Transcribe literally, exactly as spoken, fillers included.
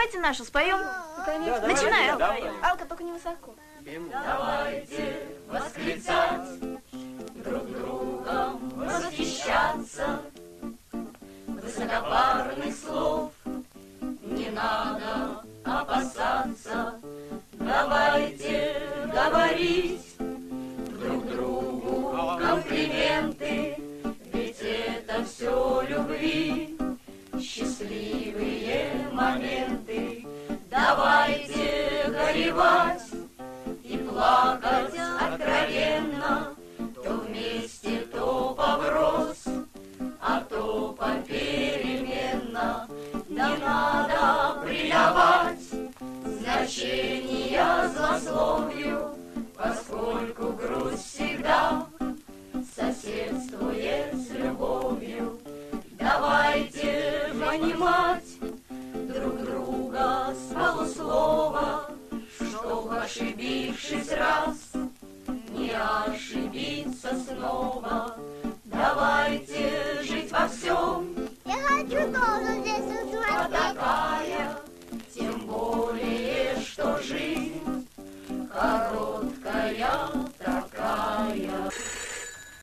давайте нашу споем. Ну, конечно. Начинаем. Алка, только не высоко. Давайте восклицать, друг другом восхищаться. Высокопарных слов не надо опасаться. Давайте говорить друг другу комплименты, ведь это все любви, счастливые моменты. Давайте горевать и плакать откровенно, то вместе, то поврос, а то попеременно. Не надо придавать значения злословию, поскольку грусть всегда соседствует с любовью. Давайте понимать друг друга с полуслова, чтоб, ошибившись раз,